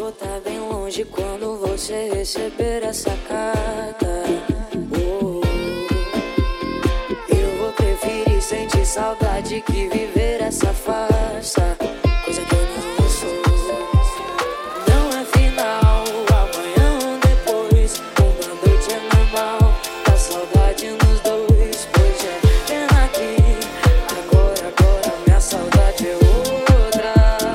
vou tá bem longe quando você receber essa carta. Eu vou preferir sentir saudade que viver essa farsa, coisa que eu não sou. Não é final, amanhã ou depois, uma noite é normal, dá saudade nos dois, pois é pena que agora minha saudade é outra.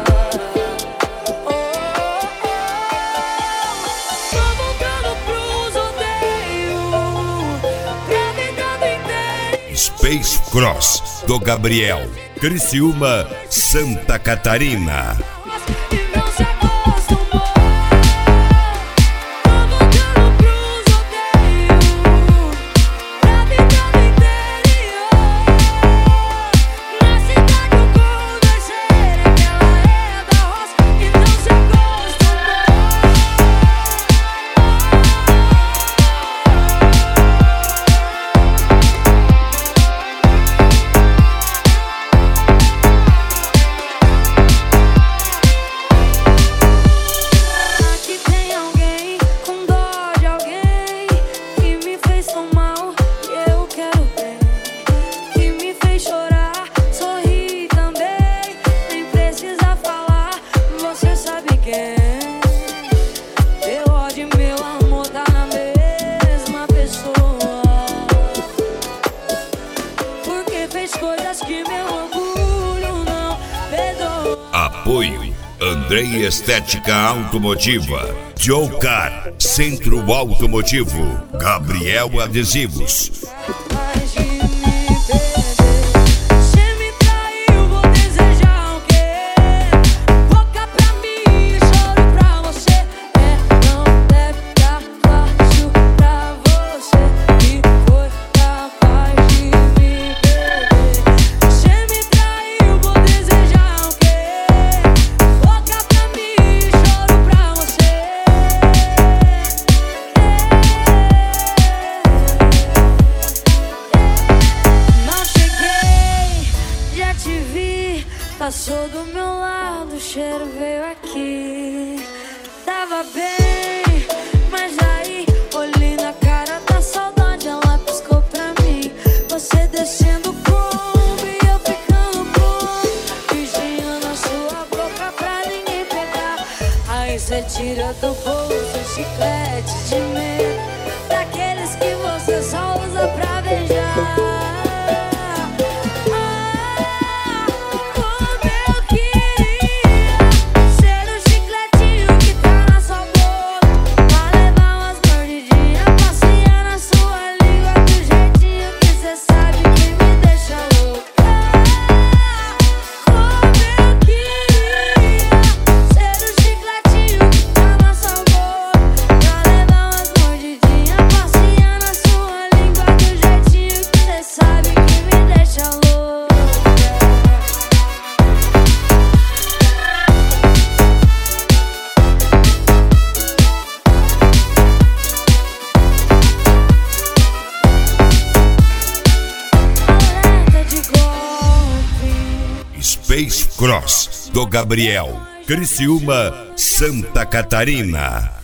Tô voltando pros odeios, pra ficar bem bem. Space Cross, do Gabriel, Criciúma, Santa Catarina. E não se acostumou. Tô voltando pros odeios, pra ficar no interior. Na cidade o corro da cheira, que ela é da roça e não se acostumou. Aqui tem alguém com dó de alguém que me fez tão mal e eu quero bem, que me fez chorar, sorrir também, nem precisa falar, você sabe quem. Meu ódio e meu amor tá na mesma pessoa, porque fez coisas que meu orgulho não perdoa. Apoio Andrei Estética Automotiva, Jocar Centro Automotivo, Gabriel Adesivos. Capaz de me perder. Cê me traiu, vou desejar o quê? Boca pra mim, choro pra você. Não deve tá fácil pra você que foi capaz de me perder. Cê me traiu, vou desejar o quê? Boca pra mim, choro pra você. Não cheguei, já te vi, passou do meu lado, o cheiro veio aqui. Tava bem, mas aí olhei na cara da saudade, ela piscou pra mim. Você descendo como e eu ficando como, beijinho na sua boca pra ninguém pegar. Aí cê tira do bolso um chiclete de medo, daqueles que você só usa pra beijar. Como eu queria ser o chicletinho que tá na sua boca, pra levar umas mordidinhas, passear na sua língua do jeitinho que cê sabe que me deixa louca. Como eu queria ser o chicletinho que tá na sua boca, pra levar umas mordidinhas, passear na sua língua do jeitinho que cê sabe que me deixa louca. Alerta de golpe. Space Cross, do Gabriel, Criciúma, Santa Catarina.